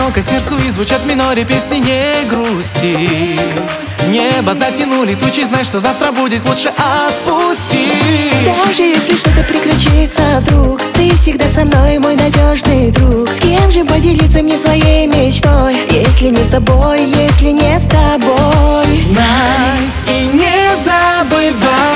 одиноко сердцу и звучат в миноре песни «Не грусти». Небо затянули тучи, знай, что завтра будет, лучше отпусти. Даже если что-то приключится вдруг, ты всегда со мной, мой надежный друг. С кем же поделиться мне своей мечтой, если не с тобой, если не с тобой? Знай и не забывай.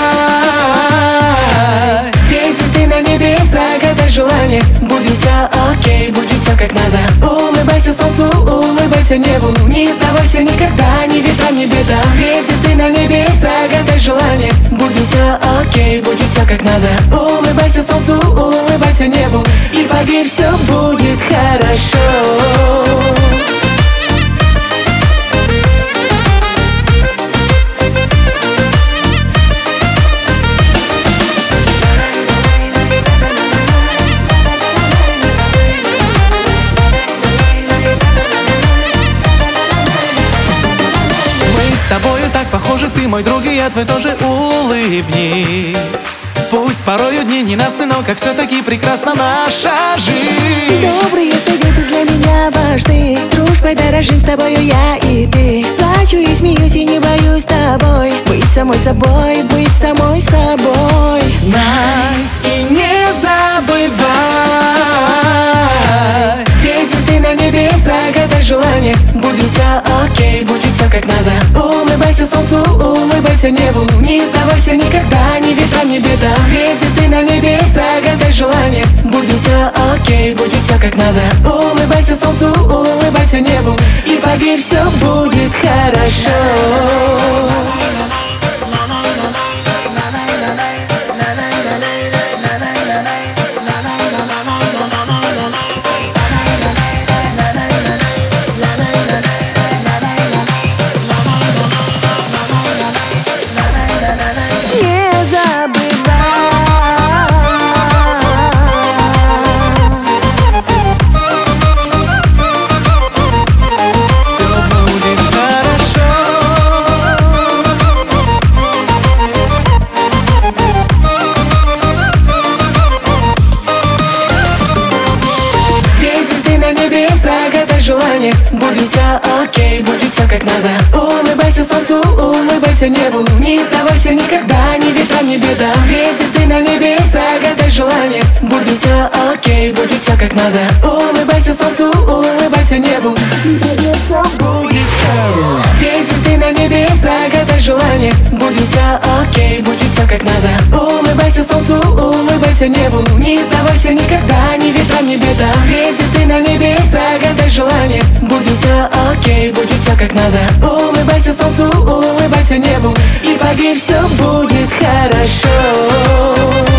Две звезды на небе, загадай желание. Будет все окей, будет все как надо. Улыбайся солнцу, улыбайся небу. Не сдавайся никогда, ни ветра, ни беда. Две звезды на небе, загадай желание. Будет все окей, будет все как надо. Улыбайся солнцу, улыбайся небу. И поверь, все будет хорошо. С тобою так похожи, ты мой друг, и я твой тоже. Улыбнись. Пусть порою дни ненастны, но как все-таки прекрасна наша жизнь. Добрые советы для меня важны. Дружбой дорожим с тобою я и ты. Плачу и смеюсь и не боюсь с тобой. Быть самой собой, быть самой собой. Знай и не забывай. Две звезды на небе, загадай желание. Будет все окей, будет все как надо. Улыбайся солнцу, улыбайся небу. Не сдавайся никогда, ни ветра, ни беда. Две звезды на небе, загадай желание. Будет все окей, будет все как надо. Улыбайся солнцу, улыбайся небу. И поверь, все будет хорошо. Загадай желание. Будет все окей, будет все как надо. Улыбайся солнцу, улыбайся небу. Не сдавайся никогда, ни ветра, ни беда. Две звезды на небе, загадай желание. Будет все окей, будет все как надо. Улыбайся солнцу, улыбайся небу. Две звезды на небе, загадай желание. Будет все окей, будет все как надо. Улыбайся солнцу, улыбайся небу. Не сдавайся никогда, ни ветра, ни беда. Две звезды на небе, загадай желание. Будет все окей, будет все как надо. Улыбайся солнцу, улыбайся небу. И поверь, все будет хорошо.